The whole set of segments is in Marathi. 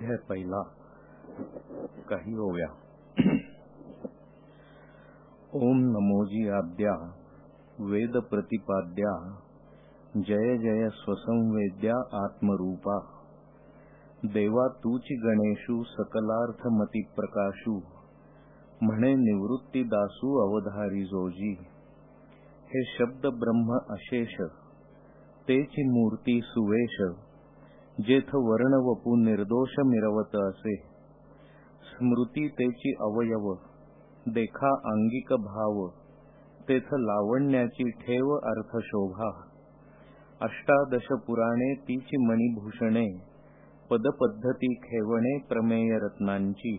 अध्याय पहिला. काही ओव्या. ओम नमोजी आद्या वेद प्रतिपाद्या जय जय स्वसंवेद्या आत्मरूपा देवा तूची गणेशू सकलार्थमती प्रकाशू म्हणे निवृत्ती दासू अवधारी जोजी. हे शब्द ब्रह्म अशेष तेची मूर्ती सुवेश जेथ वर्ण वपू निर्दोष मिरवत असे. स्मृती तेची अवयव देखा अंगिक भाव तेथ लावण्याची ठेव अर्थ शोभा. अष्टादश पुराणे तीची मणिभूषणे पदपद्धती खेवणे प्रमेय रत्नांची.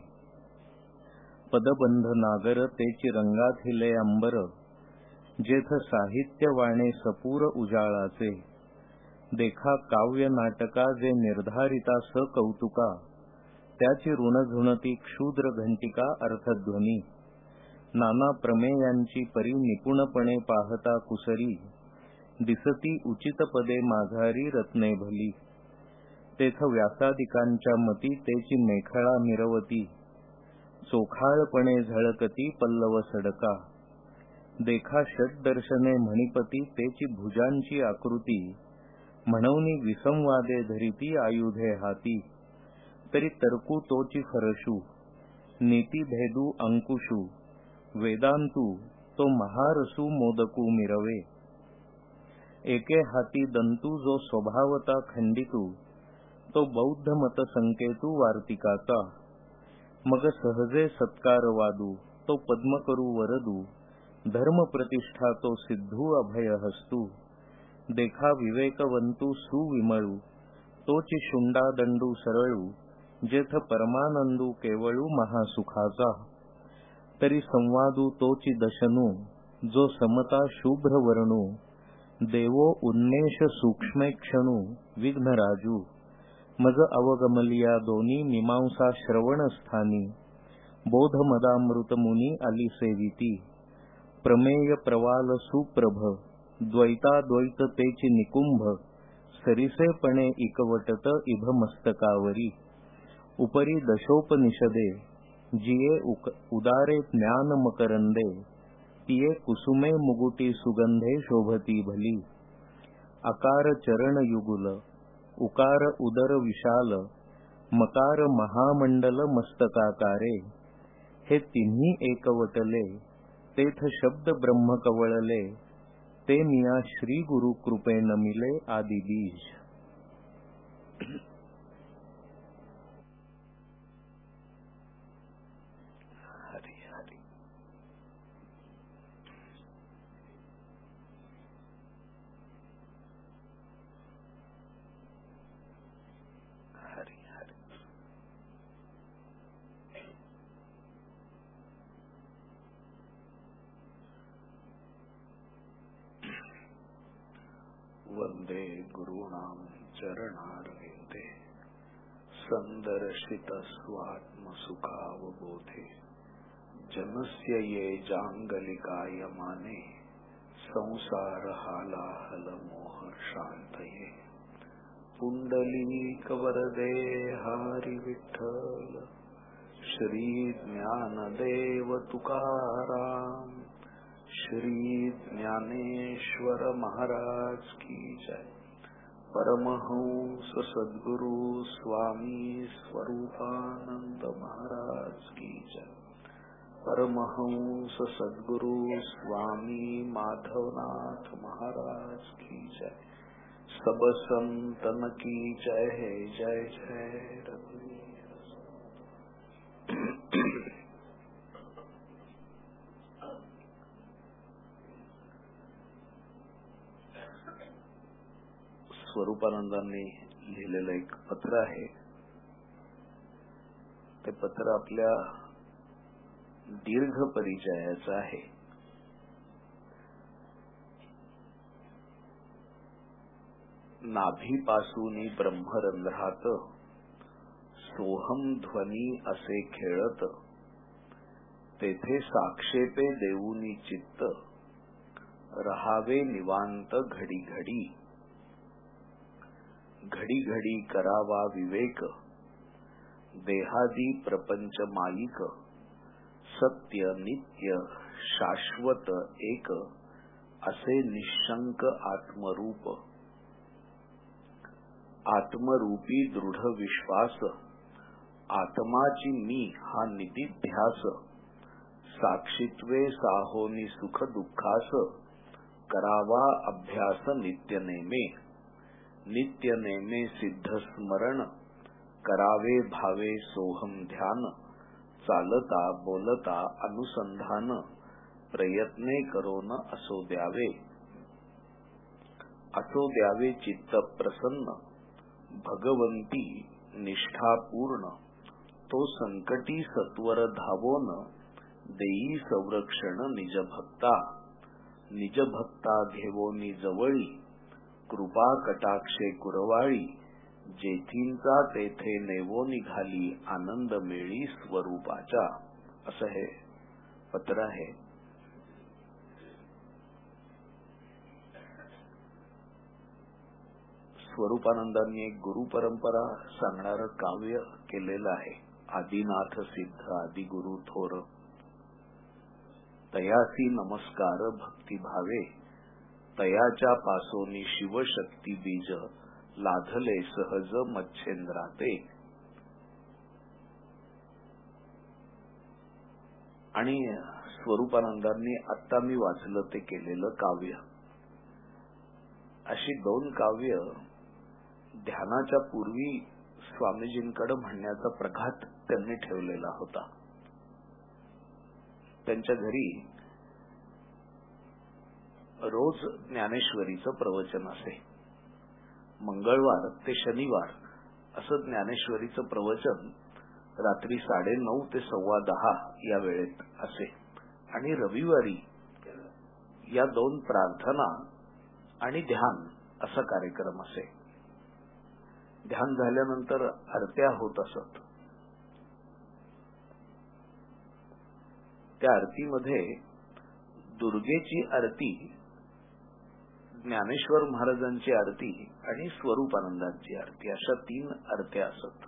पदबंध नागर तेची रंगाथिले अंबर जेथ साहित्य वाणे सपूर उजाळाचे. देखा काव्य नाटका जे निर्धारिता स कौतुका त्याची ऋणझुणती क्षुद्र घंटिका अर्थध्वनी. नाना प्रमेयांची परी निपुणपणे पाहता कुसरी दिसती उचित पदे माझारी रत्ने भली. तेथ व्यासादिकांच्या मती तेची मेखळा मिरवती चोखाळपणे झळकती पल्लव सडका. देखा षड्दर्शने म्हणिपती तेची भुजांची आकृती म्हणवनी विसंवादे धरिती आयुधे हाती. तरी तर्कू तोची फरशू नीती भेदू अंकुशू वेदांतू तो महारसू मोदकू मिरवे. एके हाती दंतू जो स्वभावता खंडितू तो बौद्ध मत संकेतू वार्तिकाचा. मग सहजे सत्कार वादू तो पद्म करू वरदू धर्म प्रतिष्ठा तो सिद्धू अभय हस्तू. देखा विवेकवंतू सुविमळू तोची शुंडा दंडू सरळू जेथ परमानंदू केवळू महासुखाचा. तरी संवादू तोची दशनू जो समता शुभ्र वर्णू देवो उन्मेष सूक्ष्मेक्षणू विघ्नराजू. मज अवगमलिया दोन्ही मीमांसा श्रवण स्थानी बोध मदामृत मुनी अली सेविती. प्रमेय प्रवाल सुप्रभ द्वैताद्वैत तेची निकुंभ सरिसेपणे इकवटत इभ मस्तकावरी. उपरी दशोपनिषदे जिये उदारे ज्ञान मकरंदे तिये कुसुमे मुगुटी सुगंधे शोभती भली. अकार चरण युगुल उकार उदर विशाल मकार महामंडल मस्तकाकारे. हे तिन्ही एकवटले तेथ शब्द ब्रह्म कवळले ते मिया श्री गुरु कृपेन मिले आदि बीज. हरि हरि. हरि हरि. वंदे गुरूणां चरणारविंदे संदर्शित स्वात्मसुखावबोधे. जनस्य ये जांगलिकायमाने संसार हालाहल मोह शांतये. पुंडलीक वरदे हरि विठ्ठल श्री ज्ञानदेव तुकाराम श्री ज्ञानेश्वर महाराज की जय. परमहंस सद्गुरु स्वामी स्वरूपानंद महाराज की जय. परमहंस सद्गुरु स्वामी माधवनाथ महाराज की जय. सब संतन की जय. जय जय रघुवीर. स्वरूपानंदांनी लिहिलेलं एक पत्र आहे. ते पत्र आपल्या दीर्घ परिचयाचं आहे. नाभीपासून ब्रह्मरंध्रात सोहम ध्वनी असे खेळत तेथे साक्षेपे देऊनी चित्त रहावे निवांत घडी घडी. घडी घडी करावा विवेक देहादी प्रपंच माईक सत्य नित्य शाश्वत एक असे निशंक आत्मरूप. आत्मरूपी दृढ विश्वास आत्माची मी हा निदिध्यास. साक्षीत्वे साहोनी सुख दुःखास करावा अभ्यास नित्य नेमे. नित्य नेमे सिद्ध स्मरण करावे भावे सोहम ध्यान. चालता बोलता अनुसंधान प्रयत्ने करोन असो द्यावे. असो द्यावे चित्त प्रसन्न भगवंती निष्ठा पूर्ण. तो संकटी सत्वर धावोन देई संरक्षण निज भक्ता. निज भक्ता घेवोनी जवळी कृपा कटाक्षे कुरवाळी. जेथींचा तेथे नेवो निघाली आनंद मेळी स्वरूपाच्या. असं हे पत्र आहे. स्वरूपानंदांनी एक गुरु परंपरा सांगणारं काव्य केलेलं आहे. आदिनाथ सिद्ध आदि गुरु थोर तयासी नमस्कार भक्ती भावे. तयाच्या पासोनी शिवशक्ती बीज लाधले सहज मच्छेंद्राते. आणि स्वरूपानंदांनी आता मी वाचलं ते केलेलं काव्य, अशी 2 काव्य ध्यानाच्या पूर्वी स्वामीजींकडे म्हणण्याचा प्रघात त्यांनी ठेवलेला होता. त्यांच्या घरी रोज ज्ञानेश्वरीचं प्रवचन असे. मंगळवार ते शनिवार असं ज्ञानेश्वरीचं प्रवचन रात्री 9:30 ते 10:15 या वेळेत असे. आणि रविवारी या 2 प्रार्थना आणि ध्यान असा कार्यक्रम असे. ध्यान झाल्यानंतर आरत्या होत असत. त्या आरतीमध्ये दुर्गेची आरती, ज्ञानेश्वर महाराजांची आरती आणि स्वरूपानंदांची आरती अशा 3 आरत्या असत.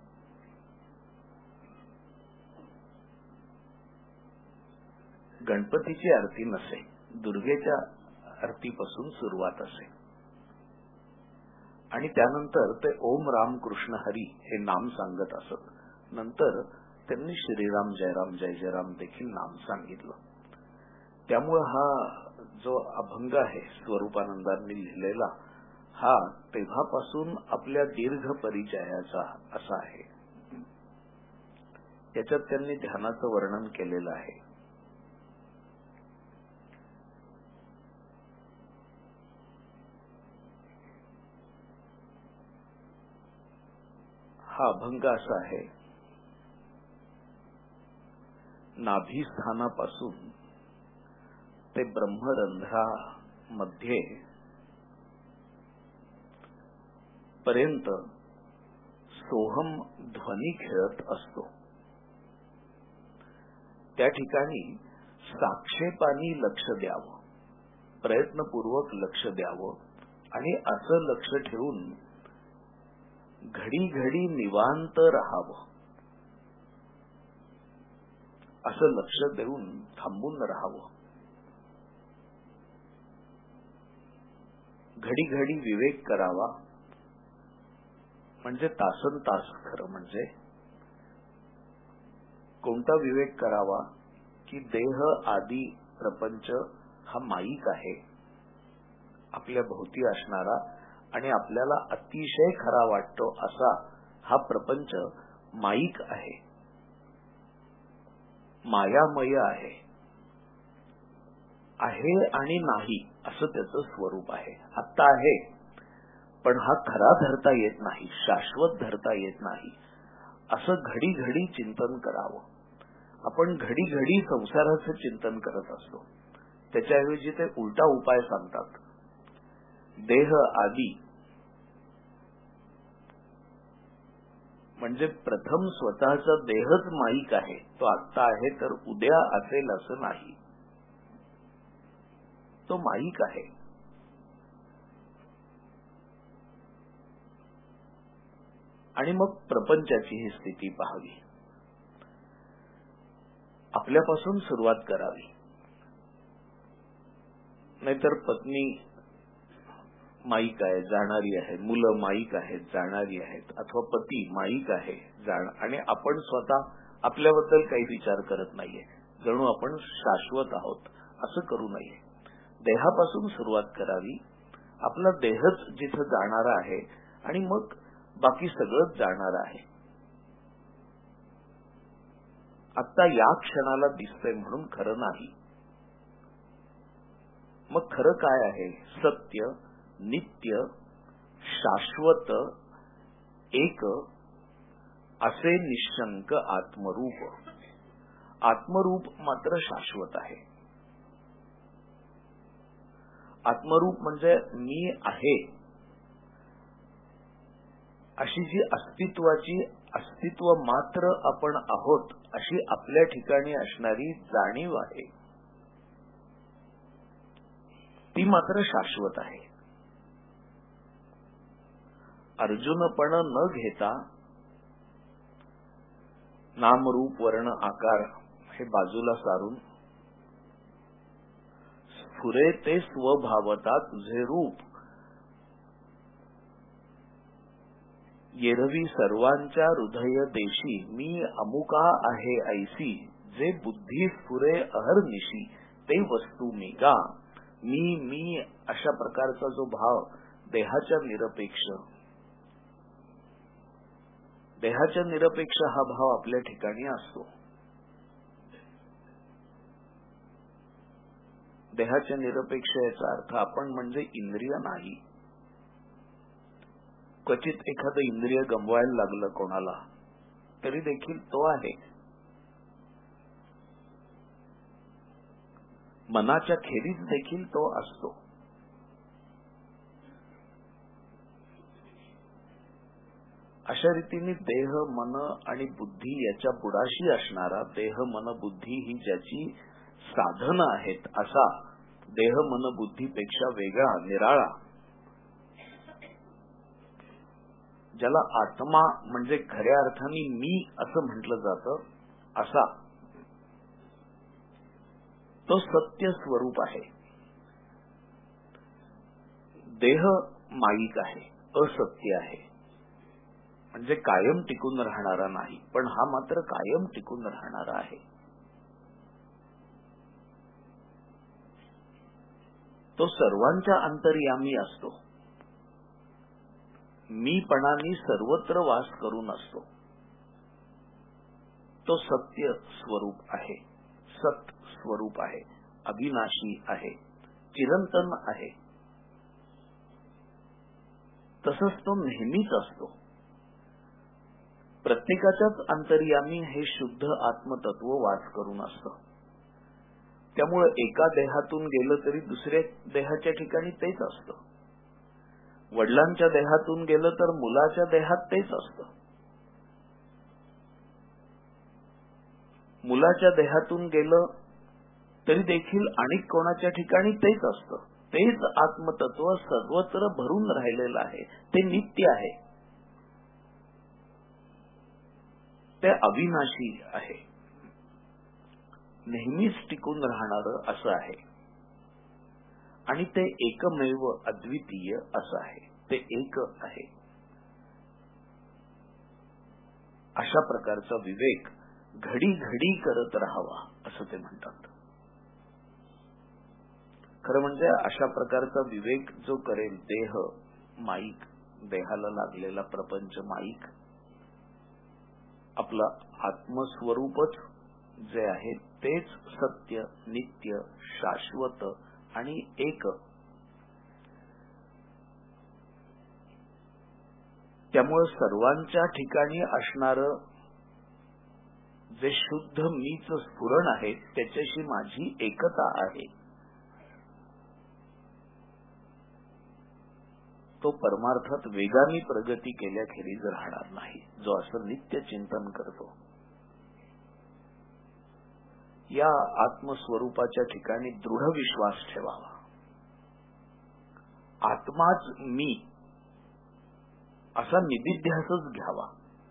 गणपतीची आरती नसे, दुर्गेच्या आरतीपासून सुरुवात असे. आणि त्यानंतर ते ओम राम कृष्ण हरी हे नाम सांगत असत. नंतर त्यांनी श्रीराम जयराम जय जयराम देखील नाम सांगितलं. त्यामुळे हा जो अभंग आहे स्वरूपानंदांनी लिहिलेला, हा तेव्हापासून आपल्या दीर्घ परिचयाचा असा आहे. त्याच्यात त्यांनी ध्यानाचं वर्णन केलेलं आहे. हा अभंग असा आहे. नाभिस्थानापासून ते ब्रह्मरंध्रामध्ये पर्यंत सोहम ध्वनी खेळत असतो. त्या ठिकाणी साक्षेपानी लक्ष द्यावं, प्रयत्नपूर्वक लक्ष द्यावं आणि असं लक्ष ठेवून घडी घडी निवांत राहावं. असं लक्ष देऊन थांबून राहावं. घडी घडी विवेक करावा, म्हणजे तासन तास. खरं म्हणजे कोणता विवेक करावा की देह आदी प्रपंच हा माईक आहे, आपल्या भोवती असणारा आणि आपल्याला अतिशय खरा वाटतो असा हा प्रपंच माईक आहे, मायामय आहे. आहे आणि नाही असं त्याचं स्वरूप आहे. आत्ता आहे पण हा खरा धरता येत नाही, शाश्वत धरता येत नाही, असं घडी घडी चिंतन करावं. आपण घडी घडी संसाराचं चिंतन करत असतो. त्याच्याऐवजी ते उलटा उपाय सांगतात. देह आदी म्हणजे प्रथम स्वतःचा देहच माईक आहे. तो आत्ता आहे तर उद्या असेल असं नाही. तो माईक आहे. आणि मग प्रपंचाची ही स्थिती पाहावी. आपल्यापासून सुरुवात करावी. नाहीतर पत्नी माईक आहे, जाणारी आहे, मुलं माईक आहेत, जाणारी आहेत, अथवा पती माईक आहे आणि आपण स्वतः आपल्याबद्दल काही विचार करत नाहीये, जणू आपण शाश्वत आहोत. असं करू नये. देहापासून सुरुवात करावी. आपला देहच जिथं जाणारा आहे आणि मग बाकी सगळंच जाणार आहे. आता या क्षणाला दिसतंय म्हणून खरं नाही. मग खरं काय आहे? सत्य, नित्य, शाश्वत, एक असे निशंक आत्मरूप. आत्मरूप मात्र शाश्वत आहे. आत्मरूप म्हणजे मी आहे अशी जी अस्तित्व मात्र आपण आहोत अशी आपल्या ठिकाणी असणारी जाणीव आहे, ती मात्र शाश्वत आहे. अर्जुनपण न घेता नामरूप वर्ण आकार हे बाजूला सारून स्फुरे ते स्वभावता तुझे रूप. येरवी सर्वांच्या हृदय देशी मी अमुका आहे ऐसी. जे बुद्धी स्फुरे अहर्निशी ते वस्तू मी गा. मी अशा प्रकारचा जो भाव देहाच्या निरपेक्ष हा भाव आपल्या ठिकाणी असतो. देहाच्या निरपेक्ष याचा अर्थ आपण म्हणजे इंद्रिय नाही. क्वचित एखादं इंद्रिय गमवायला लागलं कोणाला तरी देखील तो आहे. मनाच्या खेरीज देखील तो असतो. अशा रीतीने देह, मन आणि बुद्धी याच्या बुडाशी असणारा देह, मन, बुद्धी ही ज्याची साधनं आहेत असा देह, मन, बुद्धीपेक्षा वेगळा, निराळा, ज्याला आत्मा म्हणजे खऱ्या अर्थाने मी असं म्हटलं जातं असा तो सत्य स्वरूप आहे. देह माईक आहे, असत्य आहे, म्हणजे कायम टिकून राहणारा नाही. पण हा मात्र कायम टिकून राहणारा आहे. तो सर्वांच्या अंतर्यामी असतो. मीपणाने सर्वत्र वास करून असतो. तो सत्य स्वरूप आहे, सत स्वरूप आहे, अविनाशी आहे, चिरंतन आहे. तसंच तो नेहमीच असतो. प्रत्येकाच्याच अंतर्यामी हे शुद्ध आत्मतत्व वास करून असतं. त्यामुळे एका देहातून गेलं तरी दुसऱ्या देहाच्या ठिकाणी तेच असतं. वडिलांच्या देहातून गेलं तर मुलाच्या देहात तेच असतं. मुलाच्या देहातून गेलं तरी देखील अनेक कोणाच्या ठिकाणी तेच असतं. तेच आत्मतत्व सर्वत्र भरून राहिलेलं आहे. ते नित्य आहे, ते अविनाशी आहे, नेहमीच टिकून राहणारं असं आहे. आणि ते एकमेव अद्वितीय असं आहे. ते एक आहे. अशा प्रकारचा विवेक घडी घडी करत राहावा असं ते म्हणतात. खरं म्हणजे अशा प्रकारचा विवेक जो करेल, देह माईक, देहाला लागलेला प्रपंच माईक, आपलं आत्मस्वरूपच जे आहे तेच सत्य, नित्य, शाश्वत आणि एक. त्यामुळे सर्वांच्या ठिकाणी असणारं जे शुद्ध मीच स्फुरण आहे त्याच्याशी माझी एकता आहे. तो परमार्थात वेगाने प्रगती केल्याखेरीज राहणार नाही, जो असं नित्य चिंतन करतो. या आत्मस्वरूपाच्या ठिकाणी दृढ विश्वास ठेवावा. आत्माच मी असा निदिध्यासच घ्यावा.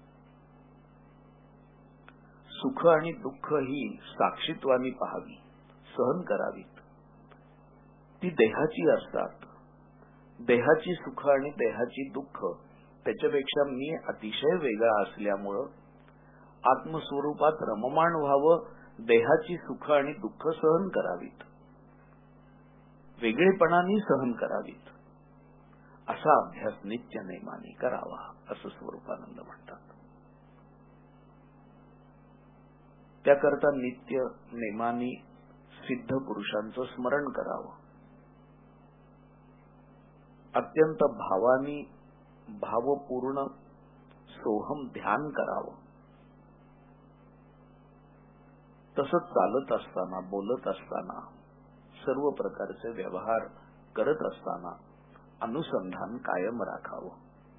सुख आणि दुःख ही साक्षीत्वानी पाहावी, सहन करावीत. ती देहाची असतात. देहाची सुख आणि देहाची दुःख त्याच्यापेक्षा मी अतिशय वेगळा असल्यामुळं आत्मस्वरूपात रममाण व्हावं, देहाची सुख आणि दुःख सहन करावीत, वेगळेपणाने सहन करावीत, असा अभ्यास नित्य नेमाने करावा, असं स्वरूपानंद म्हणतात. त्याकरता नित्य नेमाने सिद्ध पुरुषांचं स्मरण करावं. अत्यंत भावानी भावपूर्ण सोहम ध्यान करावं. तसंच चालत असताना, बोलत असताना, सर्व प्रकारचे व्यवहार करत असताना अनुसंधान कायम राखावं,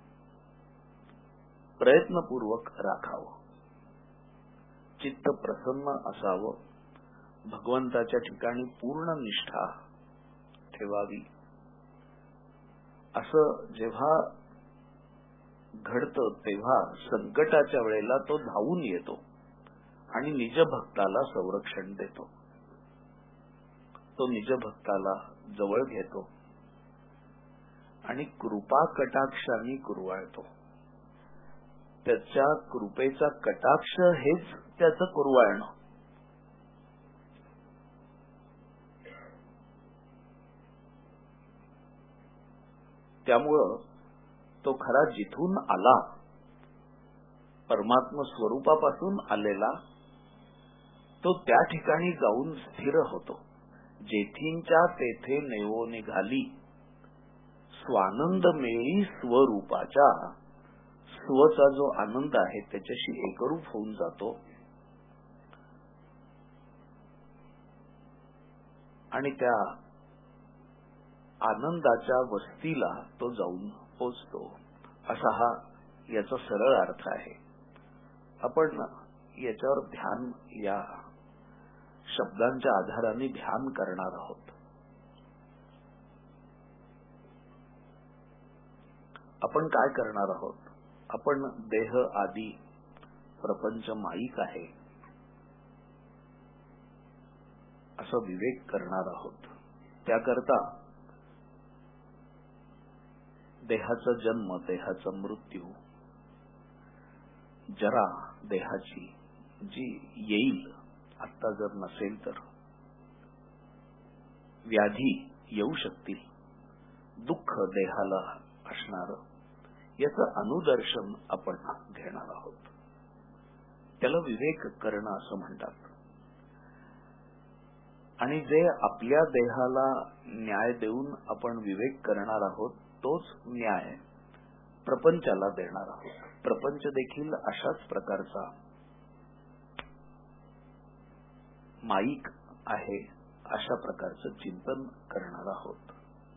प्रयत्नपूर्वक राखावं. चित्त प्रसन्न असावं, भगवंताच्या ठिकाणी पूर्ण निष्ठा ठेवावी. असं जेव्हा घडतं तेव्हा संकटाच्या वेळेला तो धावून येतो आणि निजभक्ताला संरक्षण देतो. तो निजभक्ताला जवळ घेतो आणि कृपा कटाक्षाने कुरवाळतो. त्याच्या कृपेचा कटाक्ष हेच त्याचं कुरवाळणं. त्यामुळं तो खरा जिथून आला, परमात्म स्वरूपापासून आलेला, तो त्या ठिकाणी जाऊन स्थिर होतो. जेथींच्या तेथे नेवो निघाली, स्वानंद मेळी स्वरूपाच्या. स्वचा जो आनंद आहे त्याच्याशी एकरूप होऊन जातो आणि त्या आनंदाच्या वस्तीला तो जाऊन पोचतो. असा हा याचा सरळ अर्थ आहे. आपण याच्यावर ध्यान, या शब्दांच्या आधाराने ध्यान करणार आहोत. आपण काय करणार आहोत? आपण देह आदी प्रपंच माईक आहे असा विवेक करणार आहोत. त्याकरता देहाचा जन्म, देहाचा मृत्यू, जरा देहाची जी येईल, आता जर नसेल तर व्याधी येऊ शकतील, दुःख देहाला असणार, याचं अनुदर्शन आपण घेणार आहोत. त्याला विवेक करणं असं म्हणतात. आणि जे आपल्या देहाला न्याय देऊन आपण विवेक करणार आहोत, तोच न्याय प्रपंचाला देणार आहोत. प्रपंच देखील अशाच प्रकारचा माईक आहे, अशा प्रकारचं चिंतन करणार आहोत.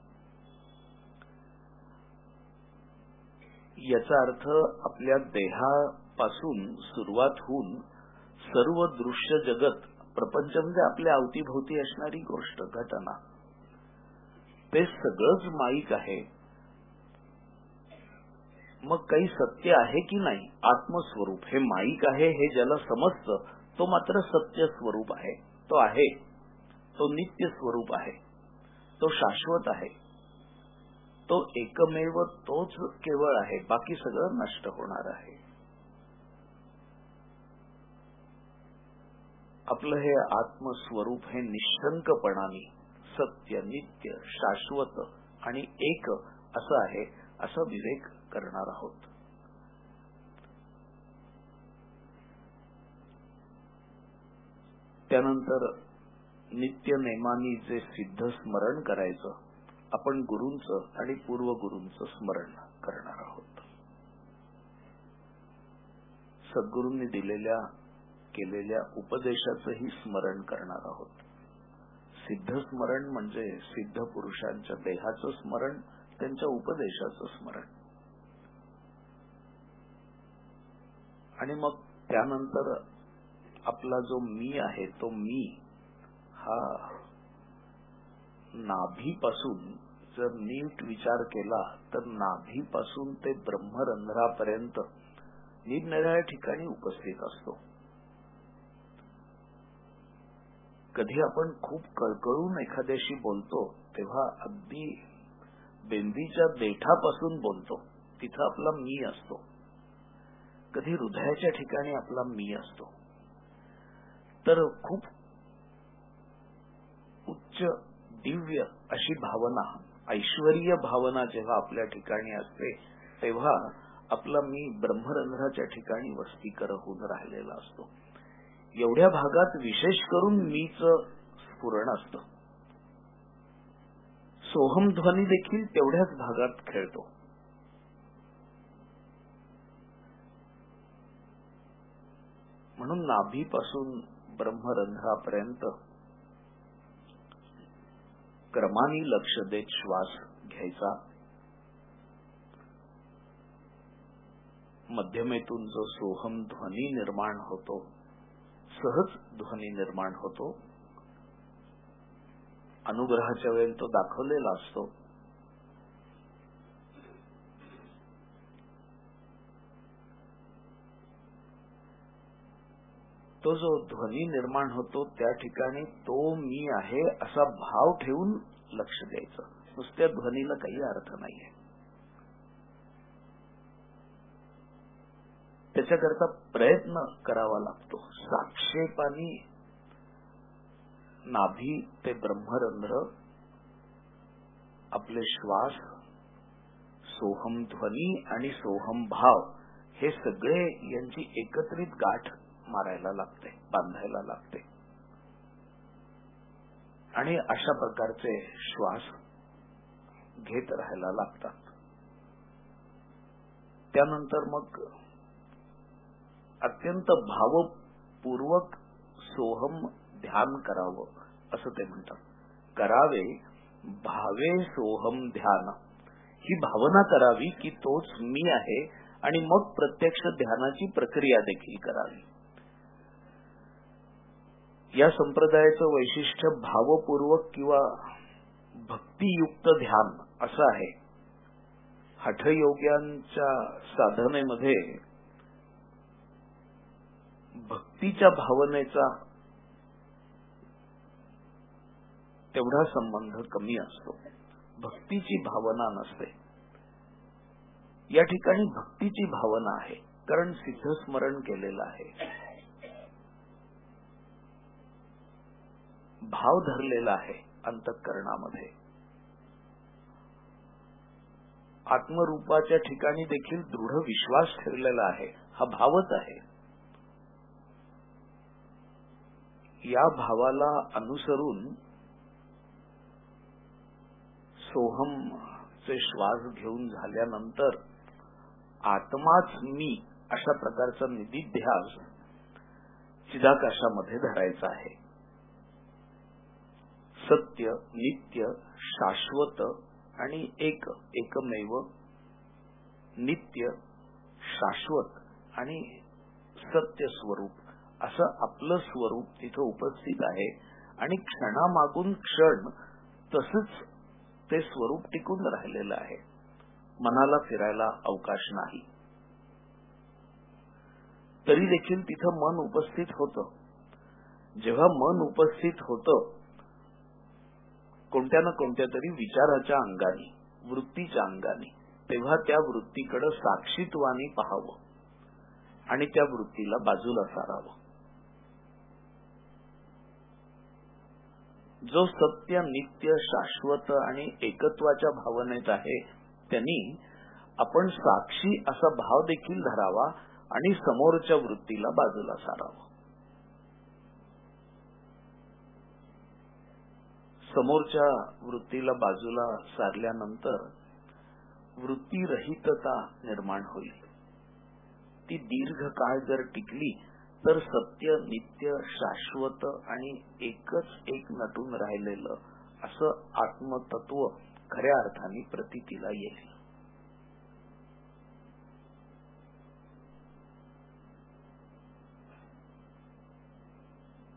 याचा अर्थ आपल्या देहापासून सुरुवात होऊन सर्व दृश्य जगत, प्रपंच म्हणजे आपल्या अवतीभोवती असणारी गोष्ट, घटना, ते सगळंच माईक आहे. मग काही सत्य आहे की नाही? आत्मस्वरूप हे माईक आहे हे ज्याला समजतं, तो मात्र सत्य स्वरूप आहे. तो आहे, तो नित्य स्वरूप आहे, तो शाश्वत आहे, तो एकमेव तोच केवळ आहे. बाकी सगळं नष्ट होणार आहे. आपलं हे आत्मस्वरूप हे निशंकपणाने सत्य, नित्य, शाश्वत आणि एक असं आहे, असा विवेक करणार आहोत. त्यानंतर नित्य नेमानी जे सिद्ध स्मरण करायचं, आपण गुरूंचं आणि पूर्वगुरूंचं स्मरण करणार आहोत. सद्गुरूंनी दिलेल्या केलेल्या उपदेशाचंही स्मरण करणार आहोत. सिद्ध स्मरण म्हणजे सिद्ध पुरुषांच्या देहाचं स्मरण, त्यांच्या उपदेशाचं स्मरण. आणि मग त्यानंतर आपला जो मी आहे, तो मी हा नाभीपासून जर नीट विचार केला तर नाभीपासून ते ब्रह्मरंध्रापर्यंत निरनिराळ्या ठिकाणी उपस्थित असतो. कधी आपण खूप कळकळून एखाद्याशी बोलतो तेव्हा अगदी बेंबीच्या देठापासून बोलतो, तिथं आपला मी असतो. कधी हृदयाच्या ठिकाणी आपला मी असतो. तर खूप उच्च दिव्य अशी भावना, ऐश्वर्य भावना जेव्हा आपल्या ठिकाणी असते तेव्हा आपला मी ब्रह्मरंध्राच्या ठिकाणी वस्ती होऊन राहिलेला असतो. एवढ्या भागात विशेष करून मीच स्फुरण असतं. सोहम ध्वनी देखील तेवढ्याच भागात खेळतो. म्हणून नाभीपासून ब्रह्मरंध्रापर्यंत क्रमाने लक्ष देत श्वास घ्यायचा. मध्यमेतून जो सोहम ध्वनी निर्माण होतो, सहज ध्वनी निर्माण होतो, अनुग्रहाच्या वेळेला तो दाखवलेला असतो. तो जो ध्वनी निर्माण होतो त्या ठिकाणी तो मी आहे असा भाव ठेवून लक्ष द्यायचं. नुसत्या ध्वनीला काही अर्थ नाहीये. त्याच्याकरता प्रयत्न करावा लागतो. साक्षेपानी नाभी ते ब्रह्मरंध्र आपले श्वास, सोहम ध्वनी आणि सोहम भाव हे सगळे यांची एकत्रित गाठ मारायला लागते, बांधायला लागते. आणि अशा प्रकारचे श्वास घेत राहायला लागतात. त्यानंतर मग अत्यंत भावपूर्वक सोहम ध्यान करावं असं ते म्हणतात. करावे भावे सोहम ध्यान, ही भावना करावी की तोच मी आहे आणि मग प्रत्यक्ष ध्यानाची प्रक्रिया देखील करावी. या संप्रदायाचं वैशिष्ट्य भावपूर्वक किंवा भक्तियुक्त ध्यान असं आहे. हठयोग्यांच्या साधनेमध्ये भक्तीच्या भावनेचा तेवढा संबंध कमी असतो. भक्तीची भावना नसते. या ठिकाणी भक्तीची भावना आहे, कारण सिद्धस्मरण केलेलं आहे, भाव धरलेला आहे अंतःकरणामध्ये. आत्मरूपाच्या ठिकाणी देखील दृढ विश्वास ठेवलेला आहे. हा भावच आहे. या भावाला अनुसरून सोहमचे श्वास घेऊन झाल्यानंतर आत्माच मी अशा प्रकारचा निदिध्यास चिदाकाशामध्ये धरायचा आहे. सत्य, नित्य, शाश्वत आणि एकमेव, नित्य, शाश्वत आणि सत्य स्वरूप असं आपलं स्वरूप तिथं उपस्थित आहे. आणि क्षणामागून क्षण तसंच ते स्वरूप टिकून राहिलेलं आहे. मनाला फिरायला अवकाश नाही. तरी देखील तिथं मन उपस्थित होतं. जेव्हा मन उपस्थित होतं कोणत्या ना कोणत्या तरी विचाराच्या अंगाने, वृत्तीच्या अंगाने, तेव्हा त्या वृत्तीकडे साक्षीत्वाने पाहावं आणि त्या वृत्तीला बाजूला सारावं. जो सत्य, नित्य, शाश्वत आणि एकत्वाच्या भावनेत आहे त्यांनी आपण साक्षी असा भाव देखील धरावा आणि समोरच्या वृत्तीला बाजूला सारावं. समोरच्या वृत्तीला बाजूला सारल्यानंतर वृत्तीरहितता निर्माण होईल. ती दीर्घ काळ जर टिकली तर सत्य, नित्य, शाश्वत आणि एकच एक नटून राहिलेलं असं आत्मतत्व खऱ्या अर्थाने प्रतीतीला येईल.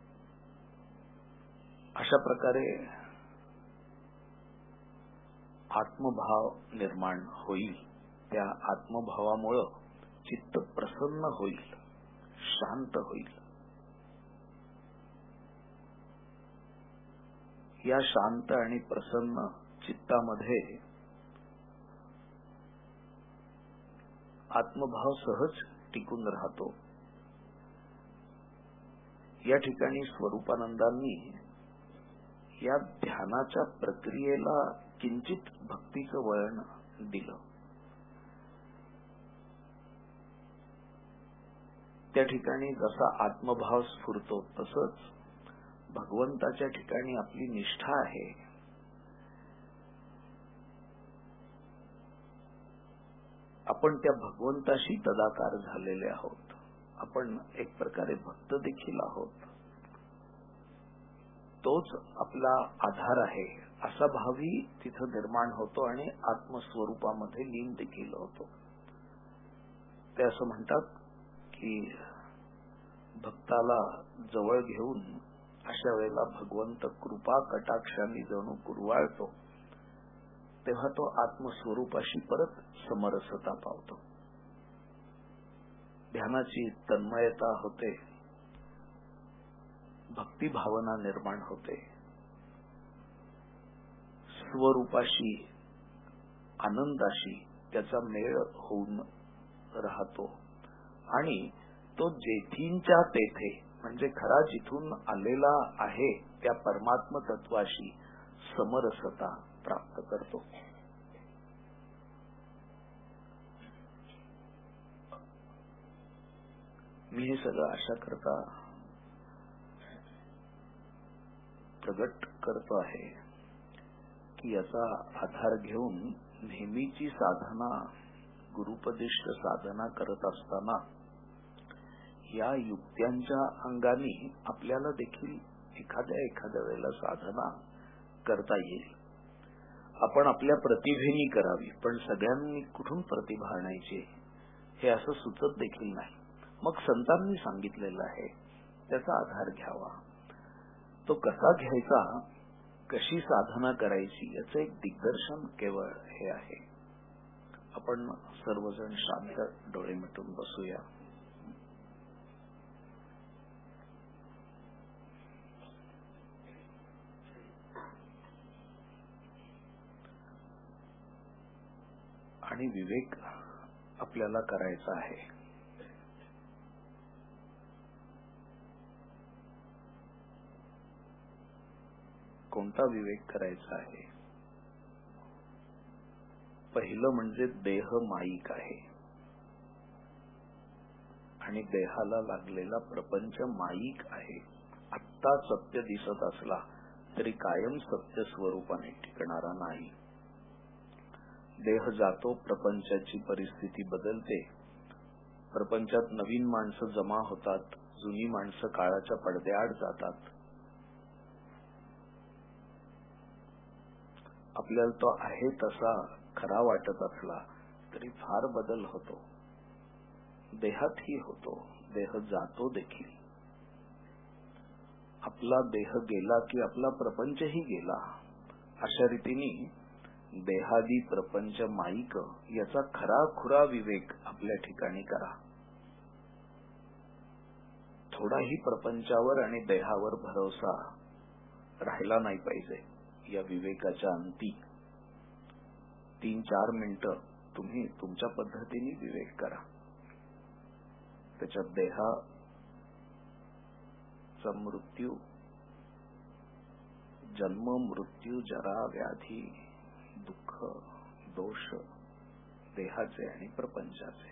अशा प्रकारे आत्मभाव निर्माण होईल. त्या आत्मभावामुळं चित्त प्रसन्न होईल, शांत होईल. या शांत आणि प्रसन्न चित्तामध्ये आत्मभाव सहज टिकून राहतो. या ठिकाणी स्वरूपानंदांनी या ध्यानाच्या प्रक्रियेला किंचित भक्तीचं वळण दिलं. त्या ठिकाणी जसा आत्मभाव स्फुरतो तसंच भगवंताच्या ठिकाणी आपली निष्ठा आहे. आपण त्या भगवंताशी तदाकार झालेले आहोत. आपण एक प्रकारे भक्त देखील आहोत. तोच आपला आधार आहे असा भावही तिथं निर्माण होतो आणि आत्मस्वरूपामध्ये लीन देखील होतो. ते असं म्हणतात की भक्ताला जवळ घेऊन अशा वेळेला भगवंत कृपा कटाक्षाने जणू कुरवाळतो, तेव्हा तो आत्मस्वरूपाशी परत समरसता पावतो. ध्यानाची तन्मयता होते, भक्ती भावना निर्माण होते, स्वरूपाशी आनंदाशी त्याचा मेळ होऊन राहतो आणि तो जेथींच्या तेथे म्हणजे खरा जिथून आलेला आहे त्या परमात्म तत्वाशी समरसता प्राप्त करतो. मी हे सगळं अशा करता प्रगट करतो आहे की याचा आधार घेऊन नेहमीची साधना, गुरुपदिष्ट साधना करत असताना या युक्त्यांच्या अंगाने आपल्याला देखील एखाद्या वेळेला साधना करता येईल. आपण आपल्या प्रतिभेने करावी, पण सगळ्यांनी कुठून प्रतिभा आणायची हे असं सुचत देखील नाही. मग संतांनी सांगितलेलं आहे त्याचा आधार घ्यावा. तो कसा घ्यायचा, कशी साधना करायची याचं एक दिग्दर्शन केवळ हे आहे. आपण सर्वजण शांत डोळे मिटून बसूया. आणि विवेक आपल्याला करायचा आहे. कोणता विवेक करायचा आहे? पहिलं म्हणजे देह माईक आहे आणि देहाला लागलेला प्रपंच माईक आहे. आत्ता सत्य दिसत असला तरी कायम सत्य स्वरूपाने टिकणारा नाही. देह जातो, प्रपंचाची परिस्थिती बदलते, प्रपंचात नवीन माणसं जमा होतात, जुनी माणसं काळाच्या पडद्याआड जातात. आपल्याला तो आहे तसा खरा वाटत असला तरी फार बदल होतो. देहातही होतो, देह जातो देखील. आपला देह गेला की आपला प्रपंचही गेला. अशा रीतीने देहादी प्रपंच माईक याचा खरा खुरा विवेक आपल्या ठिकाणी करा. थोडाही प्रपंचावर आणि देहावर भरोसा राहिला नाही पाहिजे. या विवेकाच्या अंती 3-4 मिनिटं तुम्ही तुमच्या पद्धतीने विवेक करा. त्याच्यात देहाचा मृत्यू, जन्म मृत्यू, जरा व्याधी, दुःख, दोष देहाचे आणि प्रपंचाचे.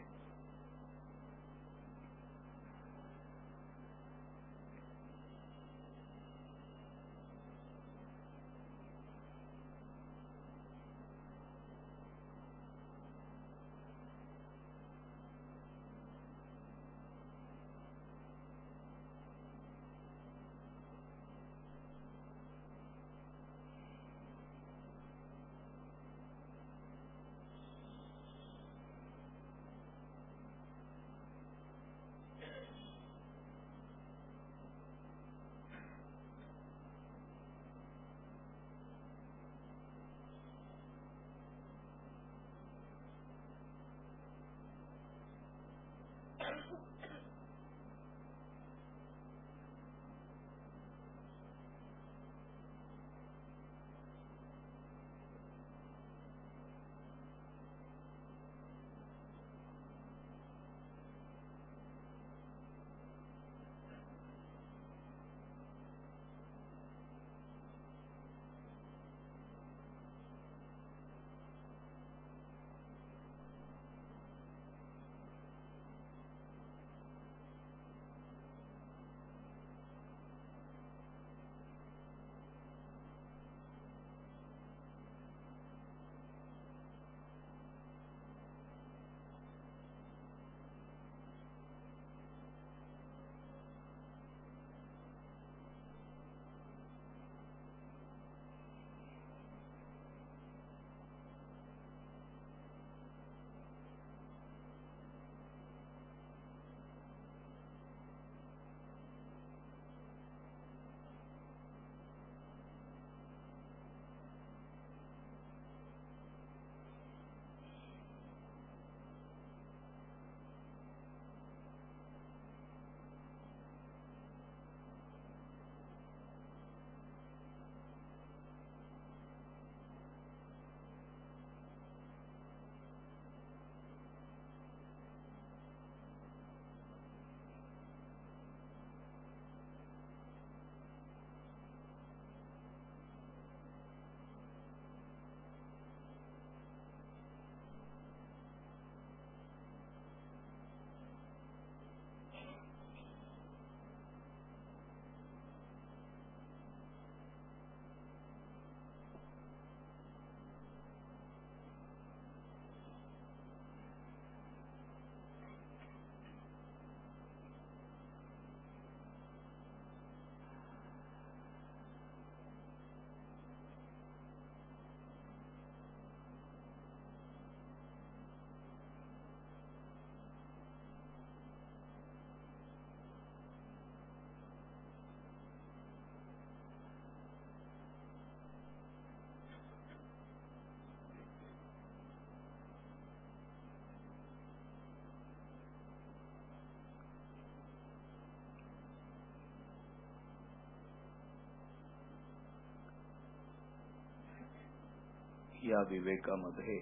या विवेकामध्ये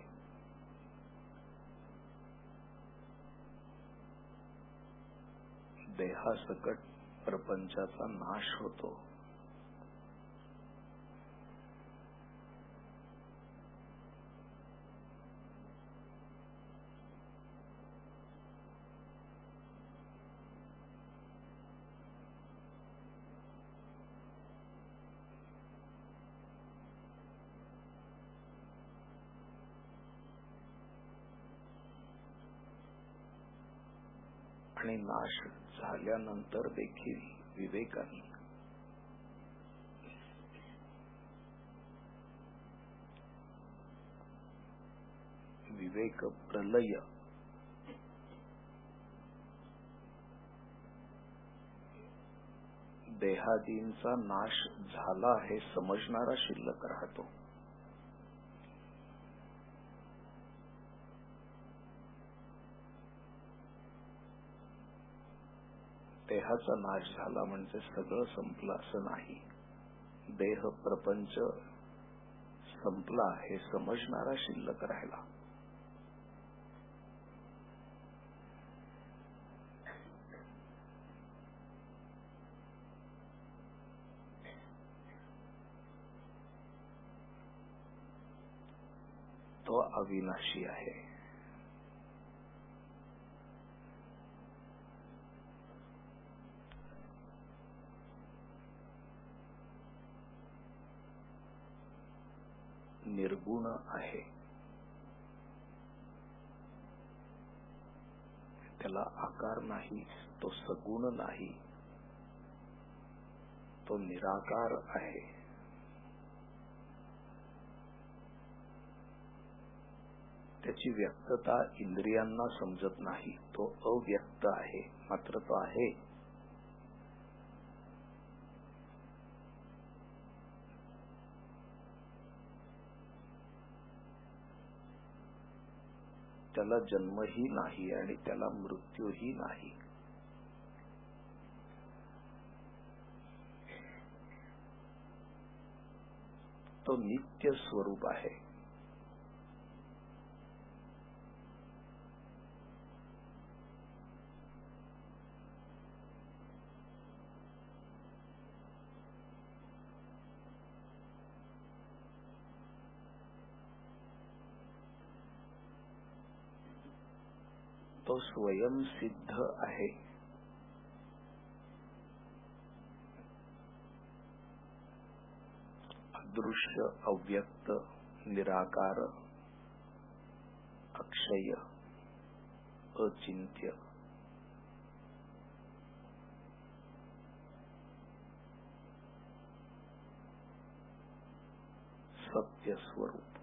देहासकट प्रपंचाचा नाश होतो. आणि नाश झाल्यानंतर देखील विवेकाने विवेक प्रलय देहादींचा नाश झाला हे समजणारा शिल्लक राहतो. देहाचा नाश झाला म्हणजे सगळं संपलं असं नाही. देह प्रपंच संपला हे समजणारा शिल्लक राहिला. तो अविनाशी आहे. निर्गुण आहे. त्याला आकार नाही, तो सगुण नाही, तो निराकार आहे. त्याची व्यक्तता इंद्रियांना समजत नाही, तो अव्यक्त आहे, मात्र तो आहे. त्याला जन्मही नाही आणि त्याला मृत्यूही नाही. तो नित्य स्वरूप आहे. तो स्वयंसिद्ध आहे. अदृश्य, अव्यक्त, निराकार, अक्षय, अचिंत्य. सत्य स्वरूप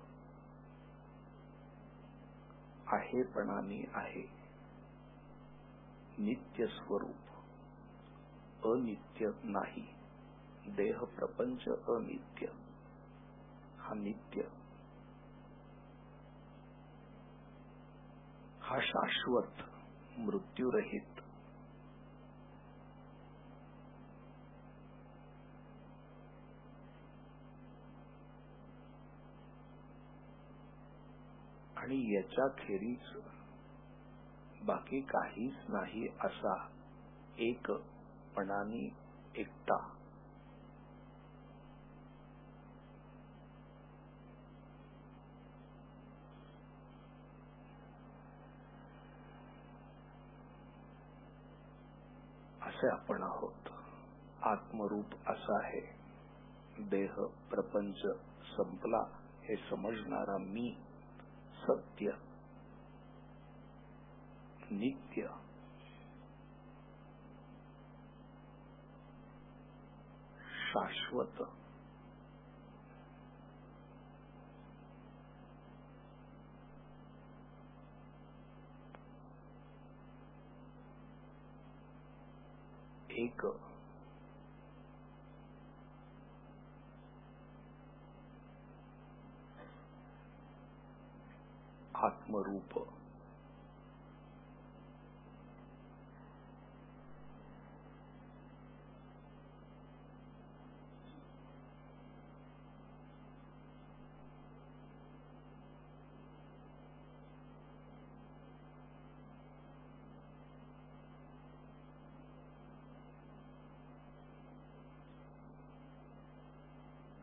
आहेपणाने आहे. नित्य स्वरूप, अनित्य नाही. देह प्रपंच अनित्य, हा नित्य. हा शाश्वत, मृत्यूरहित. आणि याच्या खेरीज बाकी काहीच नाही असा एकपणाने एकटा. असे आपण आहोत. आत्मरूप असा आहे. देह प्रपंच संपला हे समजणारा मी सत्य, नित्य, शाश्वत. एक आत्मरूप.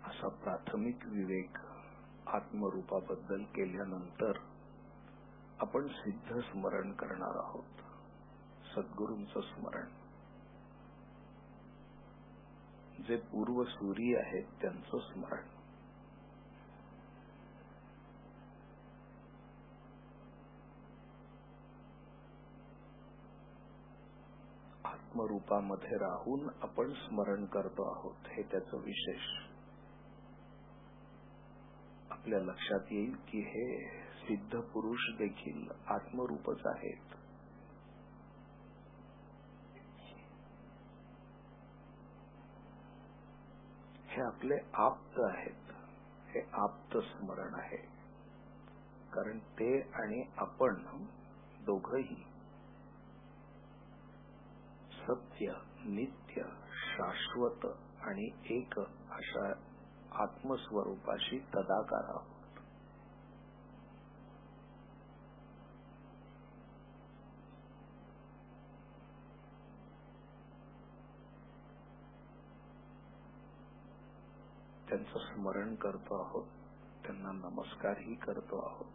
असा प्राथमिक विवेक आत्मरूपाबद्दल केल्यानंतर आपण सिद्ध स्मरण करणार आहोत, सद्गुरूंचं स्मरण. जे पूर्वसूरी आहेत त्यांचं स्मरण. आत्मरूपामध्ये राहून आपण स्मरण करतो आहोत, हे त्याचं विशेष. आपल्या लक्षात येईल की हे सिद्ध पुरुष देखील आत्मरूपच आहेत. हे आपले आप्त आहेत. हे आप्त स्मरण आहे, कारण ते आणि आपण दोघही सत्य, नित्य, शाश्वत आणि एक अशा आत्मस्वरूपाशी तदाकार आहोत. त्यांचं स्मरण करतो आहोत, त्यांना नमस्कारही करतो आहोत.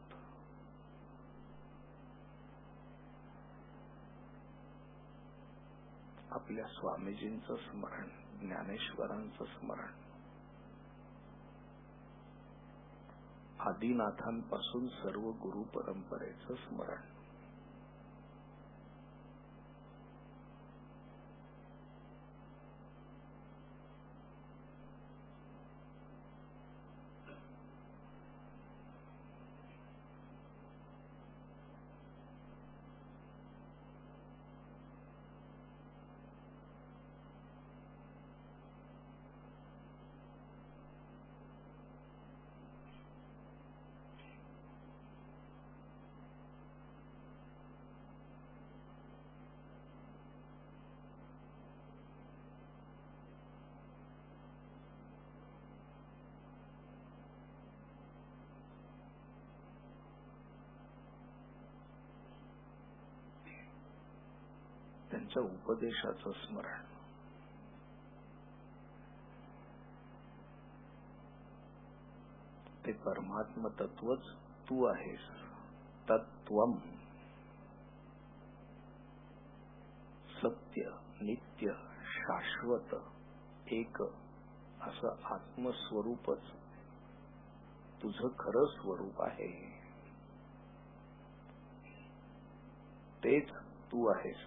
आपल्या स्वामीजींचं स्मरण, ज्ञानेश्वरांचं स्मरण, आदिनाथांपासून सर्व गुरु परंपरेचं स्मरण. त्यांच्या उपदेशाचं स्मरण. ते परमात्म तत्वच तू आहेस. तत्त्वम, सत्य, नित्य, शाश्वत, एक असं आत्मस्वरूपच तुझं खरं स्वरूप आहे. तेच तू आहेस.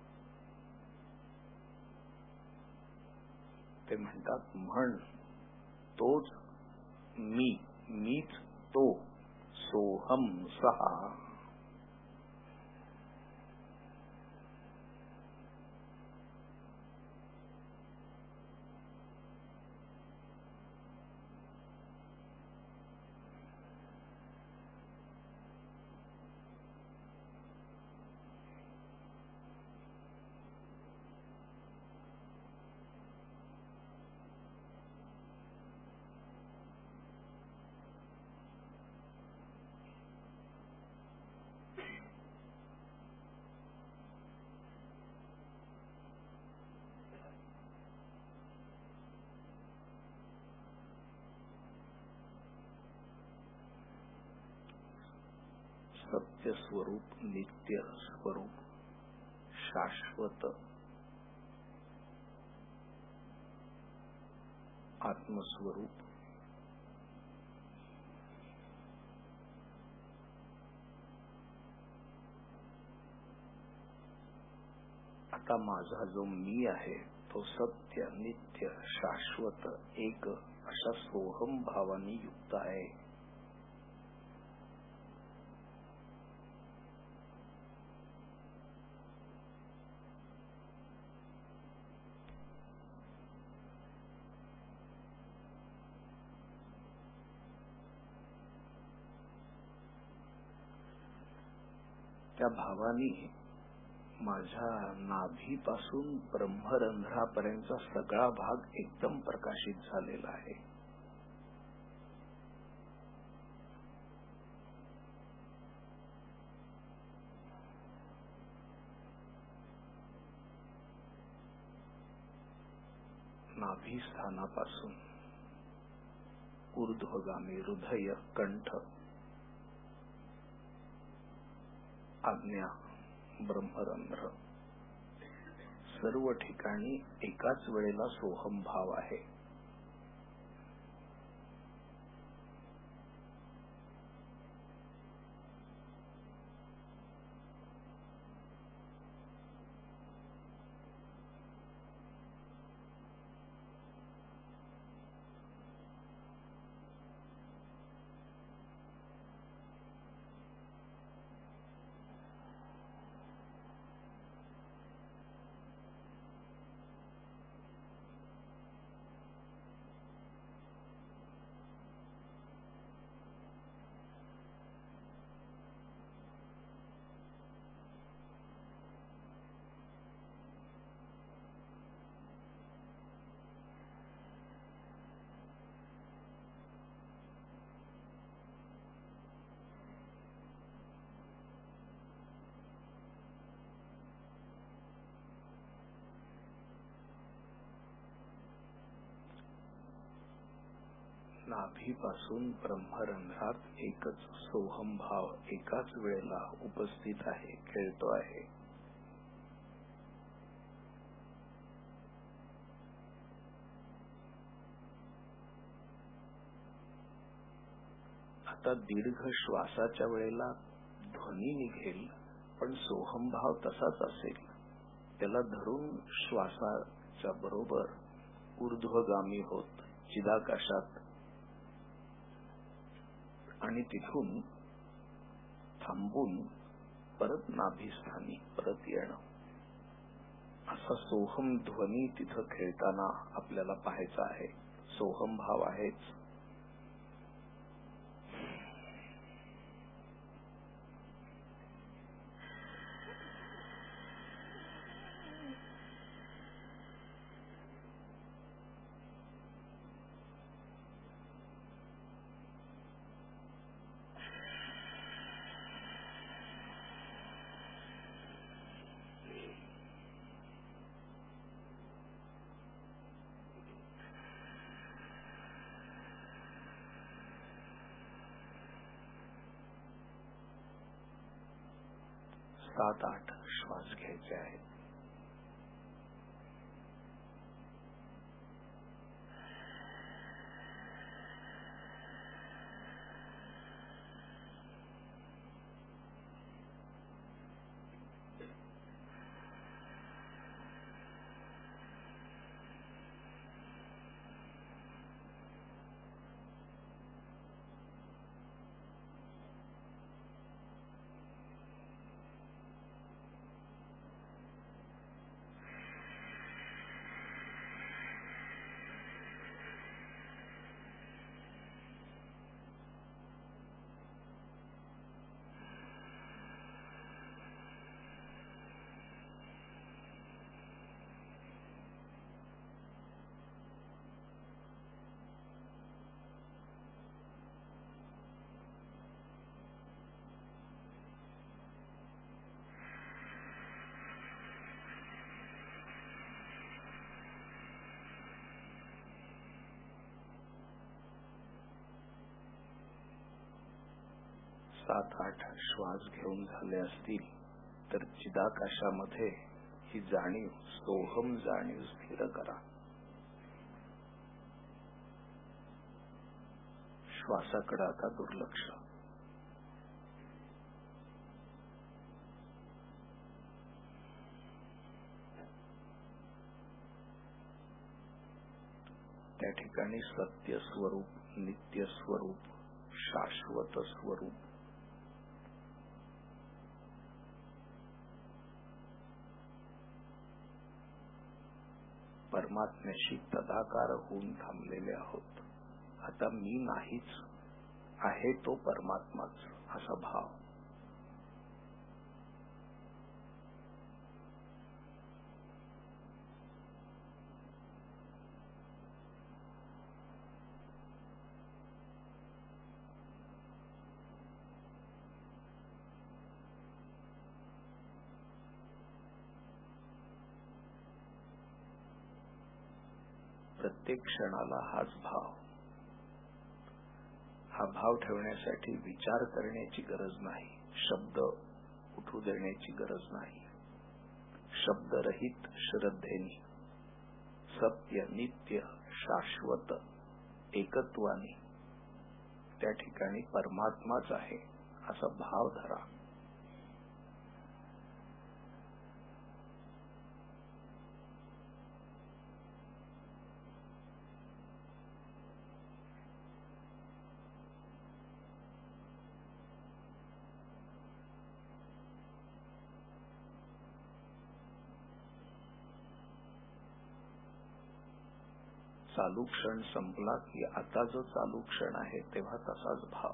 ते म्हणतात, म्हण तोच मी, मीच तो, सोहम सहा. सत्य स्वरूप, नित्य स्वरूप, शाश्वत आत्मस्वरूप. आता माझा जो मी आहे तो सत्य, नित्य, शाश्वत, एक अशा सोहम भावाने युक्त आहे. त्या भावानी माझ्या नाभीपासून ब्रह्मरंध्रापर्यंतचा सगळा भाग एकदम प्रकाशित झालेला आहे. नाभी स्थानापासून ऊर्ध्वगामी हृदय, कंठ, आज्ञा, ब्रह्मरंध्र सर्व ठिकाणी एकाच वेळेला सोहम भाव आहे. नाभीपासून ब्रह्मरंध्रात एकच सोहम भाव एकाच वेळेला उपस्थित आहे, खेळतो आहे. आता दीर्घ श्वासाच्या वेळेला ध्वनी निघेल, पण सोहम भाव तसाच असेल. त्याला धरून श्वासाच्या बरोबर ऊर्ध्वगामी होत चिदाकाशात आणि तिथून थांबून परत नाभीस्थानी परत येणं, असा सोहम ध्वनी तिथं खेळताना आपल्याला पाहायचा आहे. सोहम भाव आहेच. सात आठ श्वास घ्यायचे आहेत. सात आठ श्वास घेऊन झाले असतील तर चिदाकाशामध्ये ही जाणीव, सोहम जाणीव स्थिर करा. श्वासाकडे आता दुर्लक्ष. त्या ठिकाणी सत्य स्वरूप, नित्य स्वरूप, शाश्वत स्वरूप, परमात्म्याशी तदाकार होऊन थांबलेले आहोत. आता मी नाहीच, आहे तो परमात्माच, असा भाव. प्रत्येक क्षणाला हाच भाव. हा भाव ठेवण्यासाठी विचार करण्याची गरज नाही, शब्द उठू देण्याची गरज नाही. शब्दरहित श्रद्धेने सत्य, नित्य, शाश्वत एकत्वाने त्या ठिकाणी परमात्माच आहे असा भाव धरा. चालू क्षण संपला की आता जो चालू क्षण आहे तेव्हा तसाच भाव,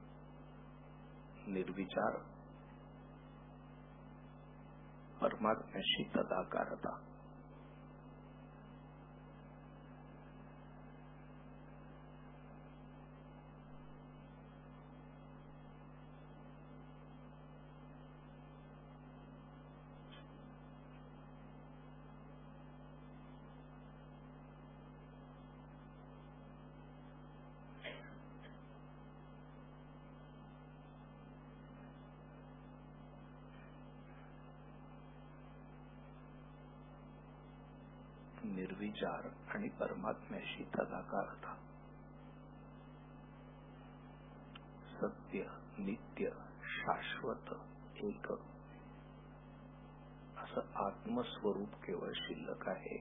निर्विचार, परमात्म्याशी तदाकारता. निर्विचार आणि परमात्म्याशी तदाकारता. सत्य, नित्य, शाश्वत एक असं आत्मस्वरूप केवळ शिल्लक आहे.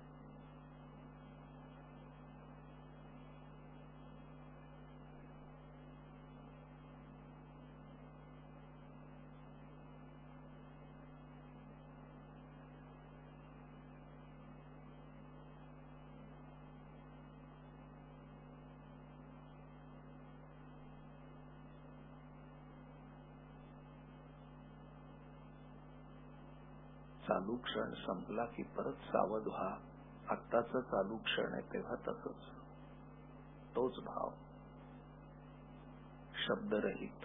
चालू क्षण संपला की परत सावध व्हा. आत्ताच चालू क्षण आहे तेव्हा तसंच, तोच भाव, शब्दरहित.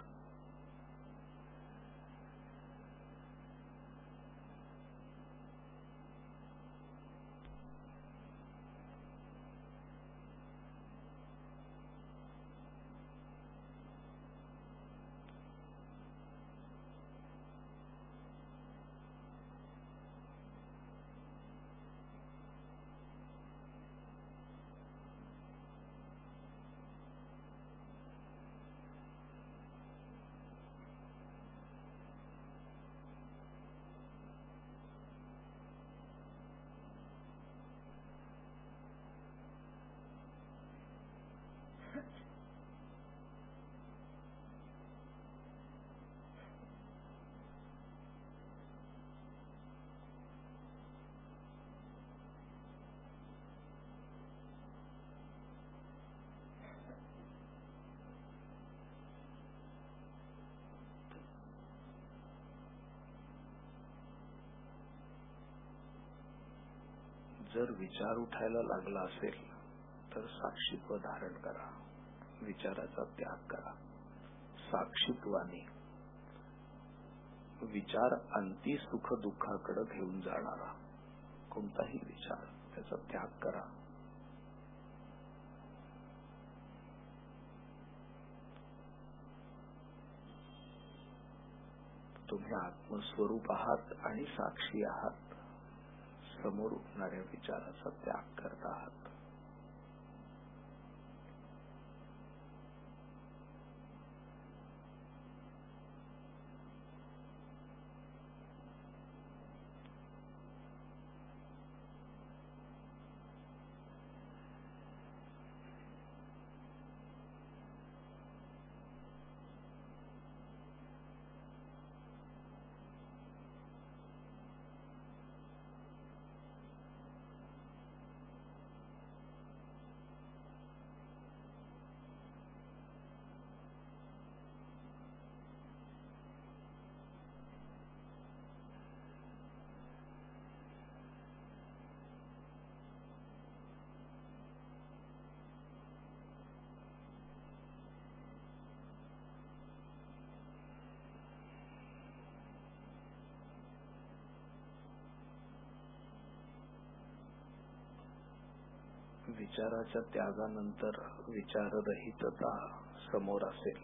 जर विचार उठायला लागला असेल तर साक्षीत्व धारण करा, विचाराचा त्याग करा. साक्षीत्वाने विचार अंती सुख दुःखाकडे घेऊन जाणारा कोणताही विचार, त्याचा त्याग करा. तुम्ही आत्मस्वरूप आहात आणि साक्षी आहात. समोर उठणाऱ्या विचाराचा त्याग करत आहात. विचाराच्या त्यागानंतर विचाररहितता समोर असेल.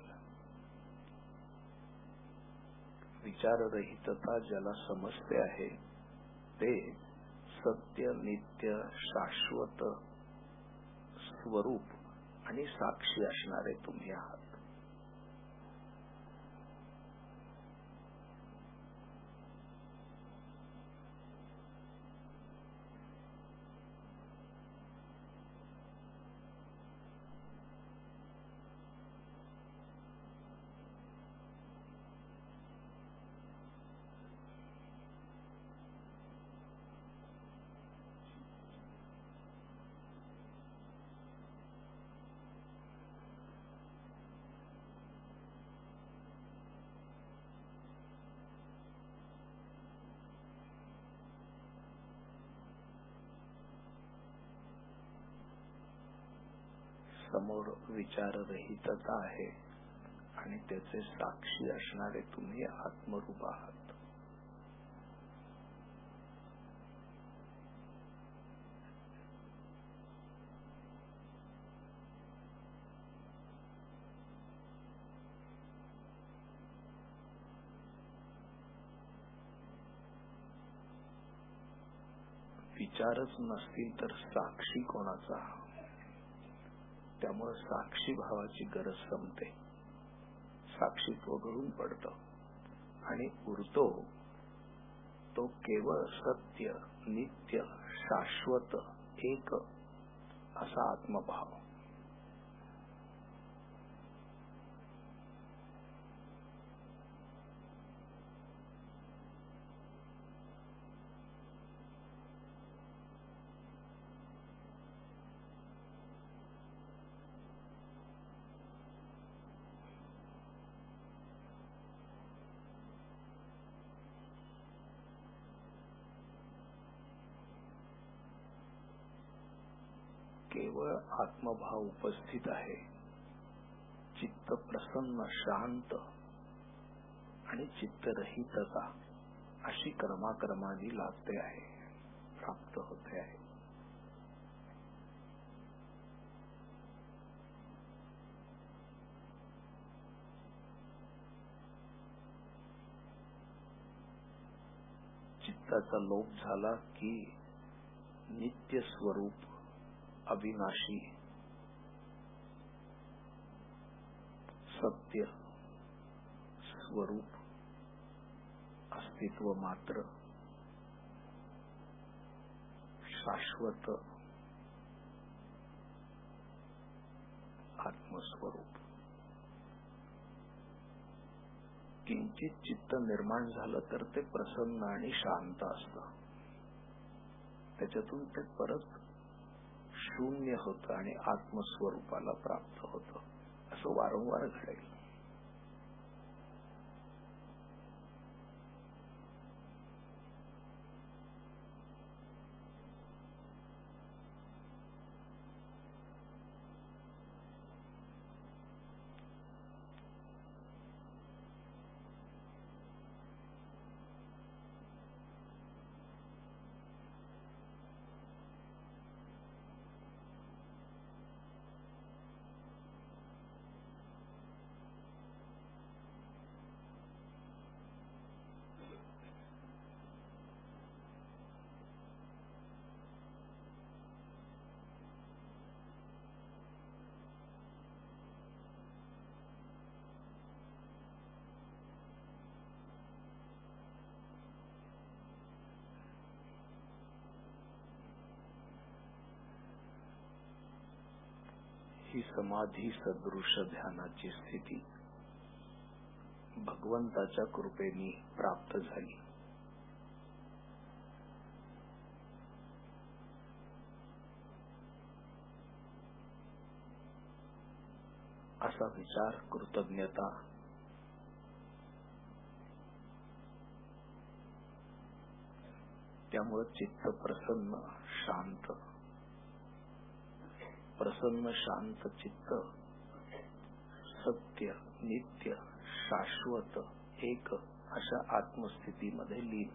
विचाररहितता ज्याला समजते आहे ते सत्य, नित्य, शाश्वत स्वरूप आणि साक्षी असणारे तुम्ही आहात. समोर विचाररहितता आहे आणि त्याचे साक्षी असणारे तुम्ही आत्मरूप आहात. विचारच नसतील तर साक्षी कोणाचा? त्यामुळे साक्षी भावाची गरज संपते. साक्षीत्व गळून पडतं आणि उरतो तो केवळ सत्य, नित्य, शाश्वत, एक असा आत्मभाव. केवळ आत्मभाव उपस्थित आहे. चित्त प्रसन्न, शांत आणि चित्तरहितता अशी क्रमाक्रमाने लाभते आहे, प्राप्त होते आहे. चित्ताचा लोप झाला की नित्य स्वरूप, अविनाशी, सत्य स्वरूप, अस्तित्व मात्र, शाश्वत आत्मस्वरूप. किंचित चित्त निर्माण झालं तर ते प्रसन्न आणि शांत असतं. त्याच्यातून ते परत शून्य होतं आणि आत्मस्वरूपाला प्राप्त होतं. असं वारंवार घडेल. ही समाधी सदृश ध्यानाची स्थिती भगवंताच्या कृपेने प्राप्त झाली. असा विचार, कृतज्ञता त्यामुळे चित्त प्रसन्न, शांत, प्रसन्न शांत चित्त सत्य, नित्य, शाश्वत, एक अशा आत्मस्थितीमध्ये लीन.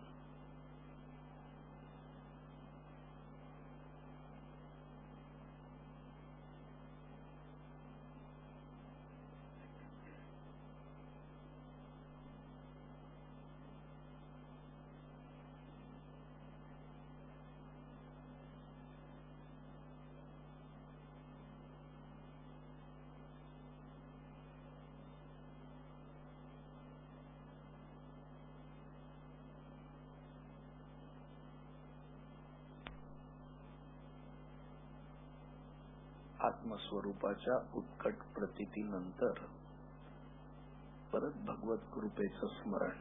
आत्मस्वरूपाच्या उत्कट प्रतीतीनंतर परत भगवत कृपेचं स्मरण.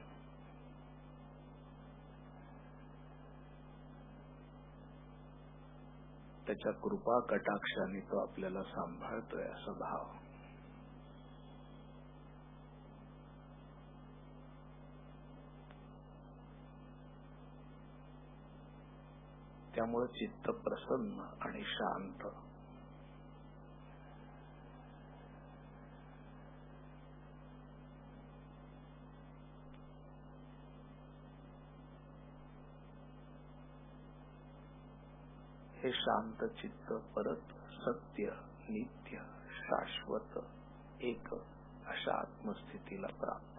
त्याच्या कृपा कटाक्षाने तो आपल्याला सांभाळतोय असा भाव. त्यामुळे चित्त प्रसन्न आणि शांत. हे शांत चित्त परत सत्य, नित्य, शाश्वत, एक अशा आत्मस्थितीला प्राप्त.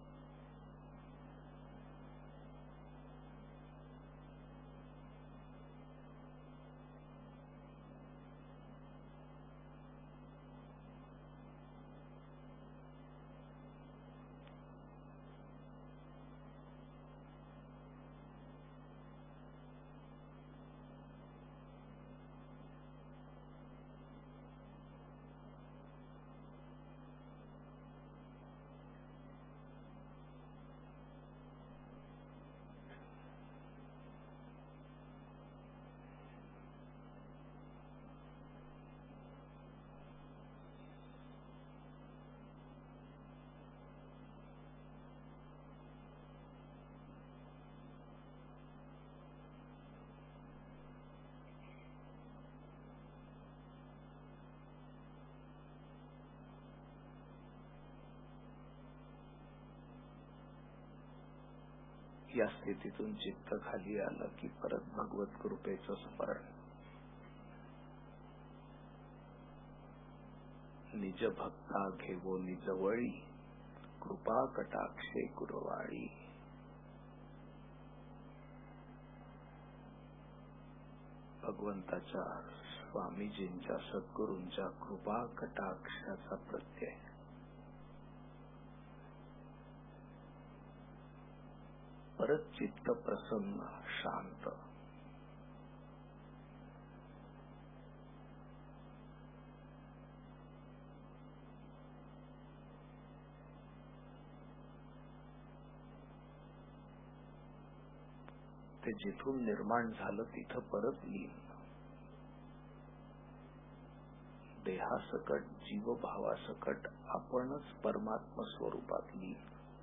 या स्थितीतून चित्त खाली आलं की परत भगवत कृपेचं स्मरण. निज भक्ता घेवो निजवळी, कृपा कटाक्षे कुरवाळी. भगवंताच्या, स्वामीजींच्या, सद्गुरूंच्या कृपा कटाक्षाचा प्रत्यय. परत चित्त प्रसन्न, शांत. ते जिथून निर्माण झालं तिथं परत लीन. देहासकट, जीवभावासकट आपणच परमात्म स्वरूपात लीन.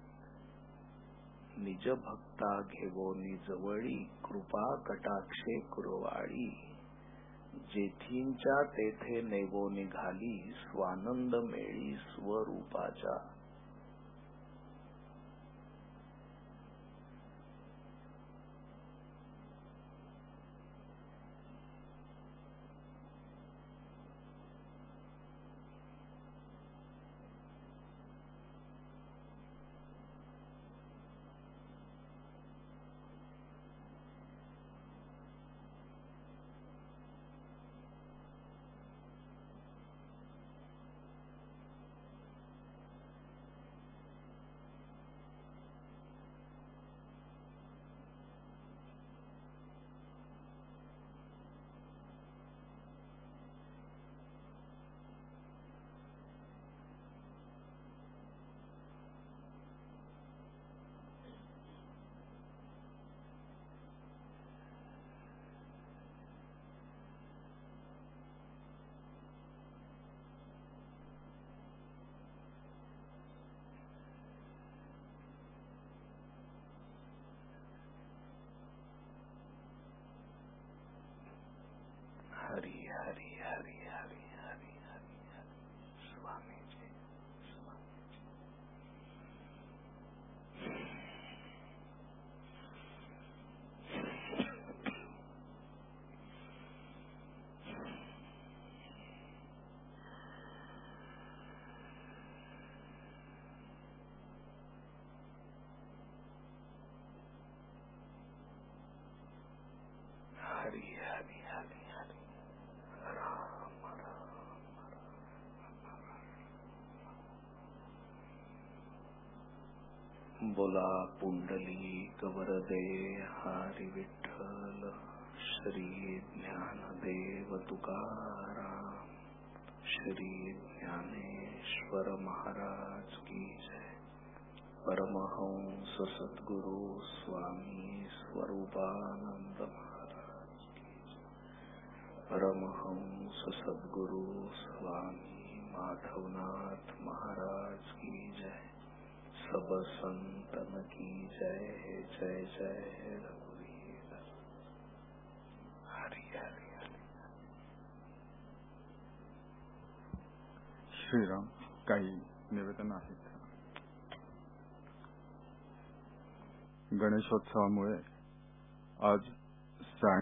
निज भक्ता घेवो निजवळी, कृपा कटाक्षे कुरवाळी. जेथींच्या तेथे नेवो निघाली, स्वानंद मेळी स्वरूपाच्या. हरी हरी हरी हरी हरी हरी हरी. स्वामीजी, स्वामीजी. हरी हरी हरी हरी. बोला पुंडलिक वरदे हरी विठ्ठल, श्री ज्ञानदेव तुकाराम. श्री ज्ञानेश्वर महाराज की जय. परमहंस सद्गुरु स्वामी स्वरूपानंद महाराज की जय. परमहंस सद्गुरु स्वामी माधवनाथ महाराज की जय. सब संतन की जय. जय जय रघुवीर. हरि हरि हरि. श्रीराम. काही निवेदन आहेत. गणेशोत्सवामुळे आज